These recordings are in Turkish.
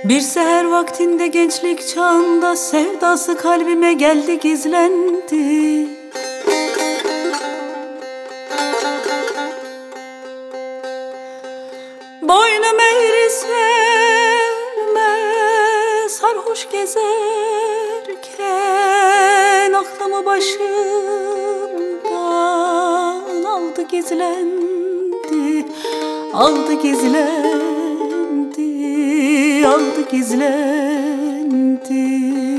Bir seher vaktinde gençlik çağında sevdası kalbime geldi gizlendi. Boynum eğri sevme sarhoş gezerken aklımı başımdan aldı gizlendi. Aldı gizlendi, aldı gizlendi.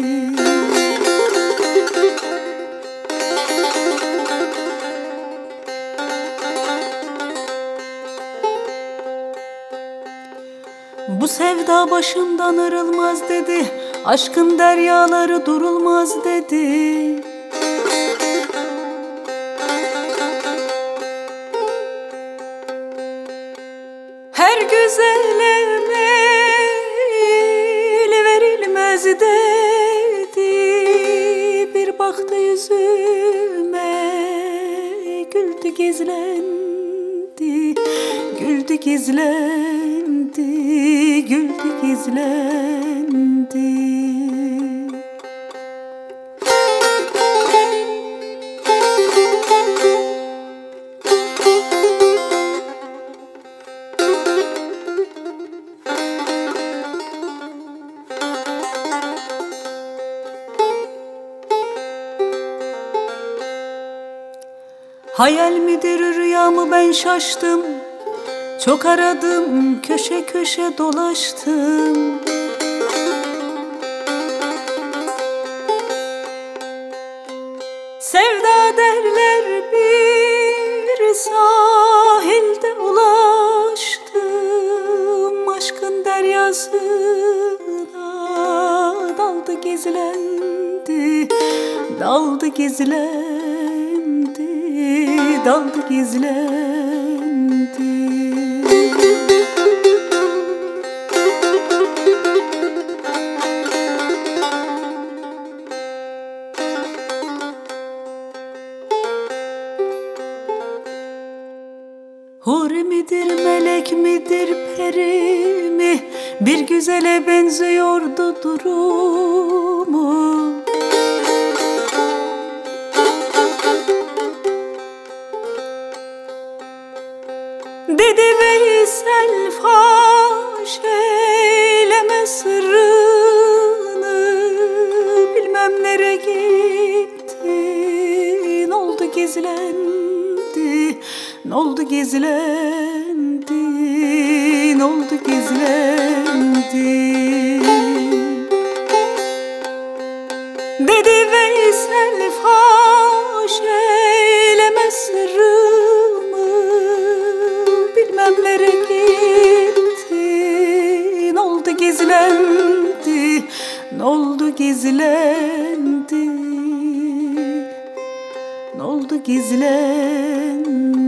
Bu sevda başımdan ırılmaz dedi, aşkın deryaları durulmaz dedi. Her güzele meyil verilmez dedi. Bir baktı yüzüme, güldü gizlendi. Güldü gizlendi, güldü gizlendi. Hayal midir rüya mı ben şaştım. Çok aradım, köşe köşe dolaştım. Sevda derler bir sahilde ulaştım. Aşkın deryasına daldı gizlendi. Daldı gizlendi, daldı gizlendi. Huri midir, melek midir, peri mi? Bir güzele benziyordu durumu. Dedi Veysel faş eyleme sırrını, bilmem nere gitti, n'oldu gizlendi, n'oldu gizlendi, n'oldu gizlendi. Dedi Veysel faş eyleme sırrımı, bilmem nere gitti, n'oldu gizlendi, n'oldu gizlendi, n'oldu gizlendi.